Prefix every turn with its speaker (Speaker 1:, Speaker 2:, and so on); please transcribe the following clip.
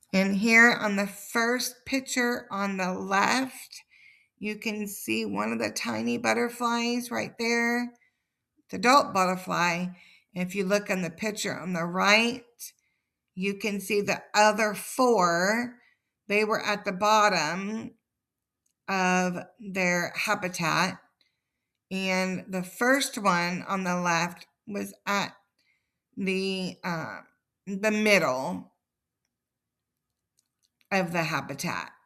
Speaker 1: And here on the first picture on the left, you can see one of the tiny butterflies right there, the adult butterfly. And if you look on the picture on the right, you can see the other four. They were at the bottom of their habitat. And the first one on the left was at the middle of the habitat.